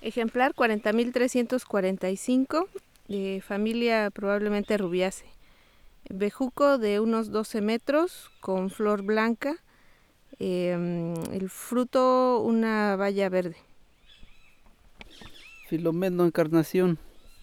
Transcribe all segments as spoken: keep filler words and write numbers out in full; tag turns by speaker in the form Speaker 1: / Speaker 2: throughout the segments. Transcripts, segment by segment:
Speaker 1: Ejemplar cuarenta mil trescientos cuarenta y cinco, eh, familia probablemente rubiace. Bejuco de unos doce metros, con flor blanca. Eh, el fruto una baya verde.
Speaker 2: Filomeno Encarnación.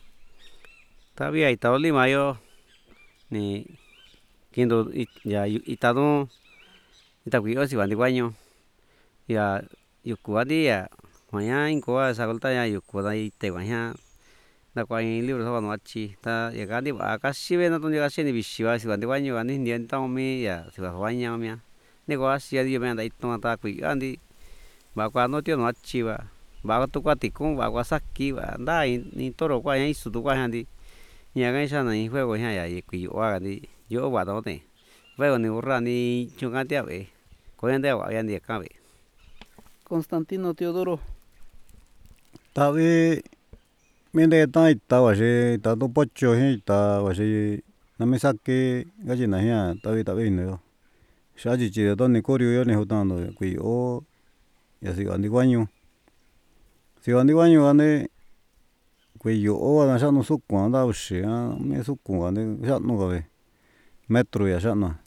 Speaker 3: Todavía Itado Lima yo ni kindo ya Itado Itakuyo si van de guaño ya yukuadi ya mañana incoa esa golta ya yukuada y te guaña na cuai libro sa no achi ta ya gani ba casi ve na ton ya casi ni bisiwa si van de guaño gani ni entao mi ya si va guaña mia ni gua si ya dio me anda ito ta kui andi ba kwa no tio no achi ba ba tu kwa tikun ba kwa saki ba nda ni toro kwa ya isu tu kwa andi nhà cái sao này phải gọi hay là quỷ oa đi dỗ vào đó này phải gọi nhiều ra đi chung cái tiêu vậy có nhân tiêu gọi nhân địa cao vậy
Speaker 2: Constantino Teodoro.
Speaker 4: Ta vi mình đây ta ta và sẽ ta tu bớt cho hay ta và sẽ nằm sát cái cái gì này ha ta vi ta vi nữa sao chỉ chỉ đó này có điều này hậu tang rồi quỷ ô giờ sẽ còn đi quan nhau sẽ còn đi quan nhau anh ấy quỷ ô là sao nó xuất quan đâu sẽ mấy xuất quan này sao nó vậy metro ya sao nó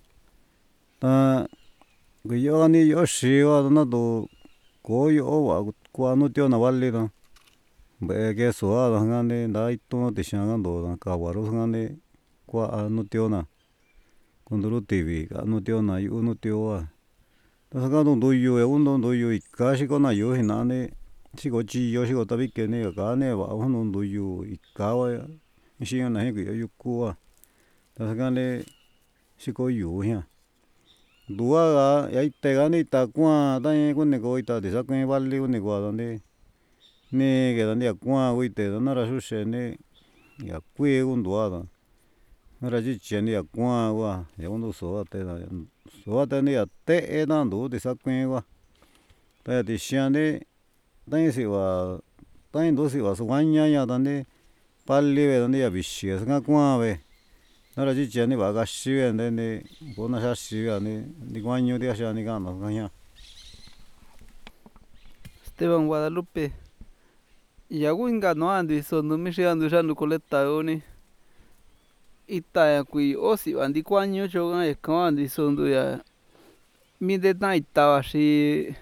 Speaker 4: ta quỷ ô anh ấy ở sẽ ở nó đồ có ô và qua nó tiêu nào vậy đó bé cái số đó hàng này đại tu thì sang cái đồ đó cả vào hàng này qua nó tiêu na con đồ tivi cả nó tiêu na yêu nó tiêu à đó hàng đó đồ yêu ấy ôn đồ yêu cả sĩ con nào yêu thì nào này sĩ có chi yêu sĩ có tập cái này cả này vào hàng đồ yêu cả vậy sĩ cái này cái yêu cua đó hàng này sĩ có yêu ha đua à ấy tay cái này ta qua tay con này coi ta thì sao cái vali con này qua đó này nè cái đó nè qua quay tới đó nó ra số xe nè ya quay con đua đó nó ra chỉ chuyện nè qua qua ya con đồ số tới đó số tới nè té nó đồ thì sao quay qua tại thì xem nè tại thìว่าtại đồ thìว่าsố anh nhá đó nè 빨리 về đó nè bị xe sang qua về nó ra chỉ chuyện nè vào cái xe nè nè bố nó sát xe nè đi qua nhiều thì sao nè cái nó cái nhá
Speaker 2: Esteban Guadalupe. Yaguinga no andi sono mi ando usando coletta oni ita ya kui osi andi kwanyo choga e kan andi sono ya mi de na ita wa shi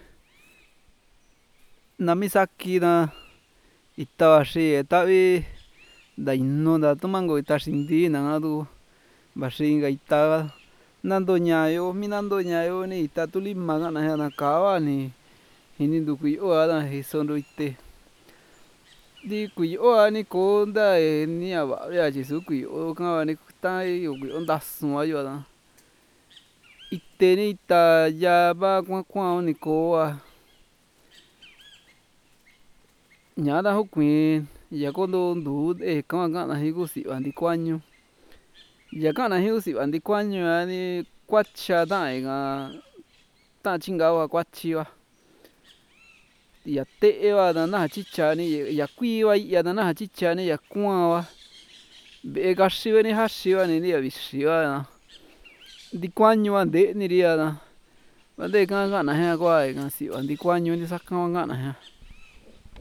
Speaker 2: na misaki na ita wa shi eta vi da inno da tomango ita shindi na ngadu ba shi ga ita nando nyayo mi nando nyayo ni ita tulima ga na na kawa ni hini du kui o ada hi sono ite đi quỷ ô anh cố đây nia bảo bây chỉ số quỷ ô cái anh tay yêu quỷ ông đặt xuống rồi đó ít tiền ít ta ya ba quan quan anh cố à nhà đã hút quỷ ya con đồ đủ để các bạn là hiểu sự anh đi quan nhau ya các bạn hiểu sự anh đi quan nhau anh quát cha đại à ta chính gạo quát chiwa ya te wa da na chicha ni ya kui wa ya da na chicha ni ya kwa wa be ga shiwa ni ha shiwa ni ya bi shiwa na di kwanyu wa de ni ria na ba de ga ga na ha kwa ga si wa di kwanyu ni sa ka ga na ha